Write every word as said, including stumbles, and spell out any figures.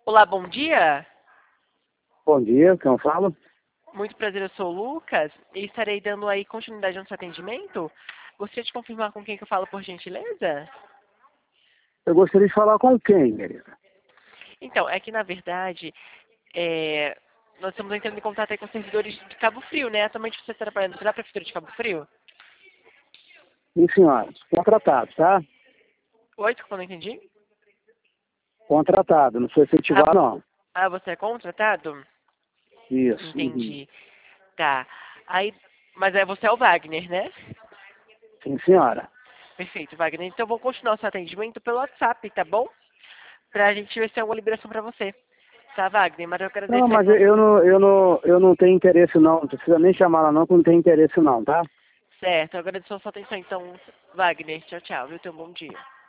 Olá, bom dia. Bom dia, quem eu falo? Muito prazer, eu sou o Lucas e estarei dando aí continuidade ao seu atendimento. Gostaria de confirmar com quem que eu falo, por gentileza? Eu gostaria de falar com quem, querida? Então, é que na verdade, é, nós estamos entrando em contato aí com os servidores de Cabo Frio, né? Atualmente você está trabalhando na Prefeitura de Cabo Frio? Sim, senhora. Contratado, tá? Oi, desculpa, não entendi. Contratado, não sou Ah, efetivar, não. ah, você é contratado? Isso. Uhum. Entendi. Tá. Aí, mas é você é o Wagner, né? Sim, senhora. Perfeito, Wagner. Então, eu vou continuar o seu atendimento pelo WhatsApp, tá bom? Pra gente ver se tem alguma liberação pra você. Tá, Wagner? Mas eu quero Não, agradecer mas pela sua eu atenção. não, eu não, eu não tenho interesse, não. Não precisa nem chamar ela, não, que eu não tenho interesse, não, tá? Certo, eu agradeço a sua atenção, então, Wagner. Tchau, tchau, viu? Tenha um bom dia.